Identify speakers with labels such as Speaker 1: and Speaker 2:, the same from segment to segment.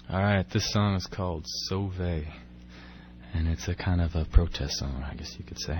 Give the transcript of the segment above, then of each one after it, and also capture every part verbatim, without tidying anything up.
Speaker 1: Alright, this song is called Sauvé, and it's a kind of a protest song, I guess you could say.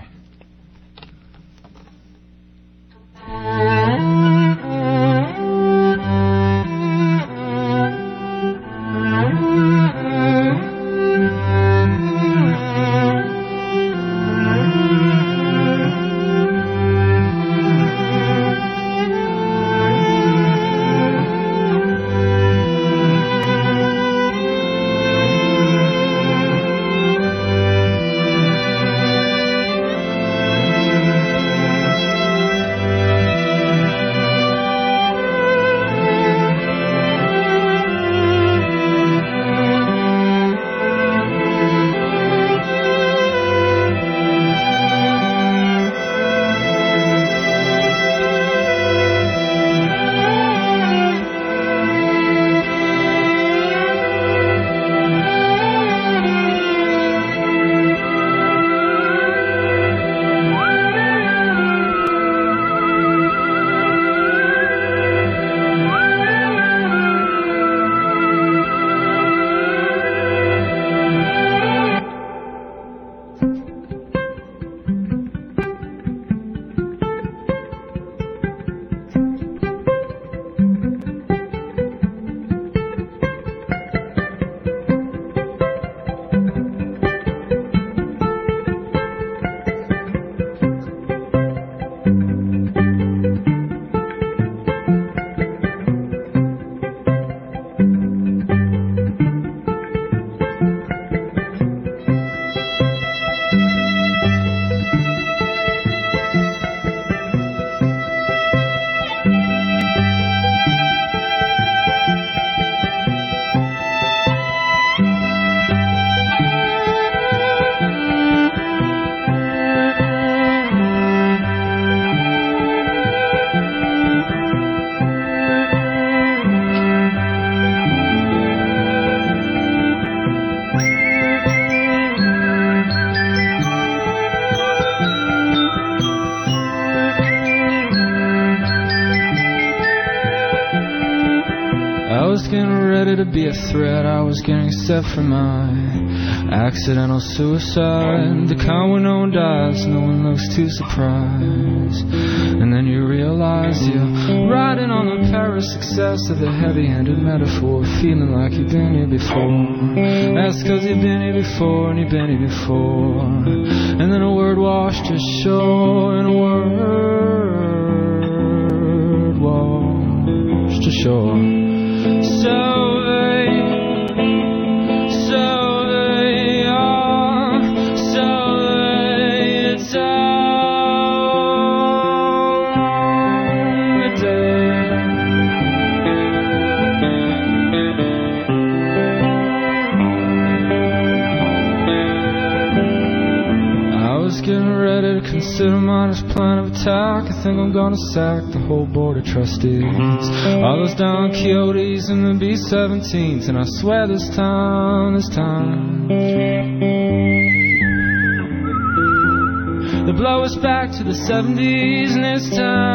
Speaker 1: To be a threat, I was getting set for my accidental suicide. The kind where no one dies, no one looks too surprised. And then you realize you're riding on the Paris success of a heavy-handed metaphor, feeling like you've been here before. That's cause you've been here before, and you've been here before. And then a word washed ashore, and a word washed ashore. So consider mine as plan of attack. I think I'm gonna sack the whole board of trustees, all those Don Quixotes and the B seventeens. And I swear this time, this time they'll blow us back to the seventies. And this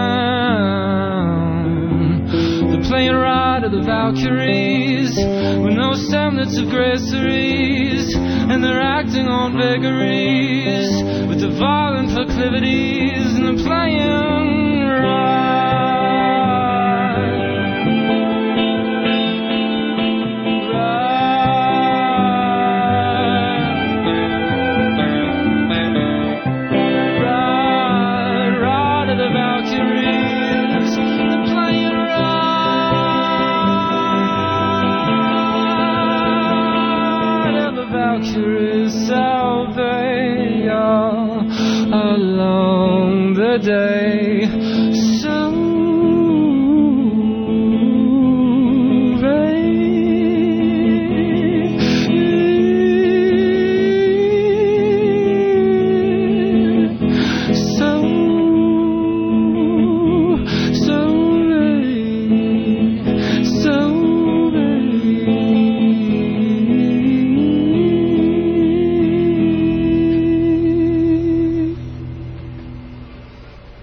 Speaker 1: time they're playing Ride of the Valkyries with no semblance of graceries, and they're acting on vagaries with the violent proclivities, and they're playing right.